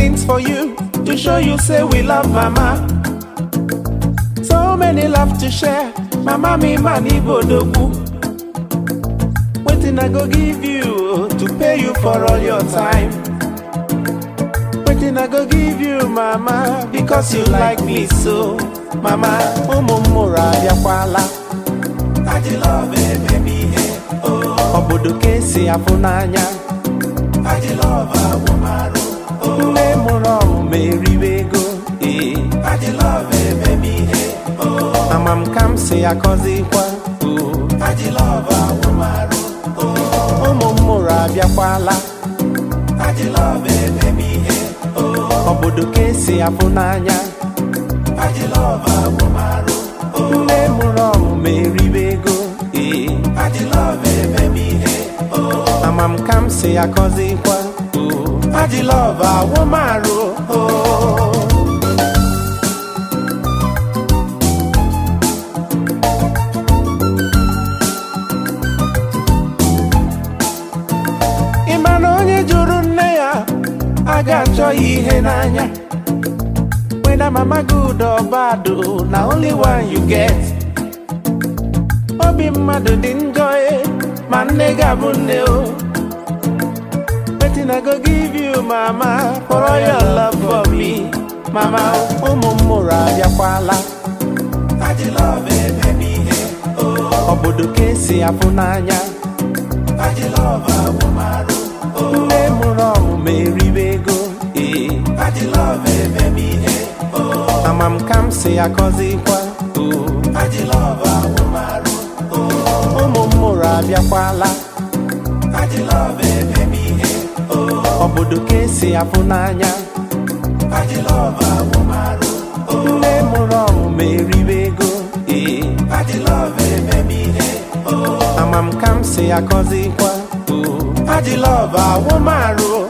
things for you to show you say we love mama. So many love to share. Mama me mani bodogu. Waiting I go give you to pay you for all your time. Waiting I go give you mama because you like me so. Mama, mura yakwala. I love it, baby. Oh, obodo kesi afunanya. I love a woman. Oh, me muro me riwego. I love it, baby. Oh, amam kam se akozi kwa. Oh, I love a woman. Oh, mura yakwala. I love it, baby. Oh, obodo kesi afunanya. I love a woman. Oh, me muro me riwego. I love it, baby. Oh, amam kam se akozi kwa. Oh, I love a woman. Oh. Imano juru nne ya aga achọ ihe n'anya. Whether mama good or bad, na only one you get. Obi mmadụ dị njọ ma nne ga-abụ nne o. Wetin I go give you mama for all your love for me. Mama, ụmụ mụrụ abịakwala. I love it, baby. Oh, obodo kesi afụ n'anya. I love a woman. Oh, nne mụrụ ọmụ ma eribe ego. I love it, baby. Oh, amam kam si akọzikwa. Oh, I love a woman. Oh, ụmụ mụrụ abịakwala. I love it, baby. Oh, obodo kesi afụ n'anya. I love a woman. Oh, nne mụrụ ọmụ ma eribe ego. I love it, baby. Oh, amam kam si akọzikwa. Oh, I love a woman.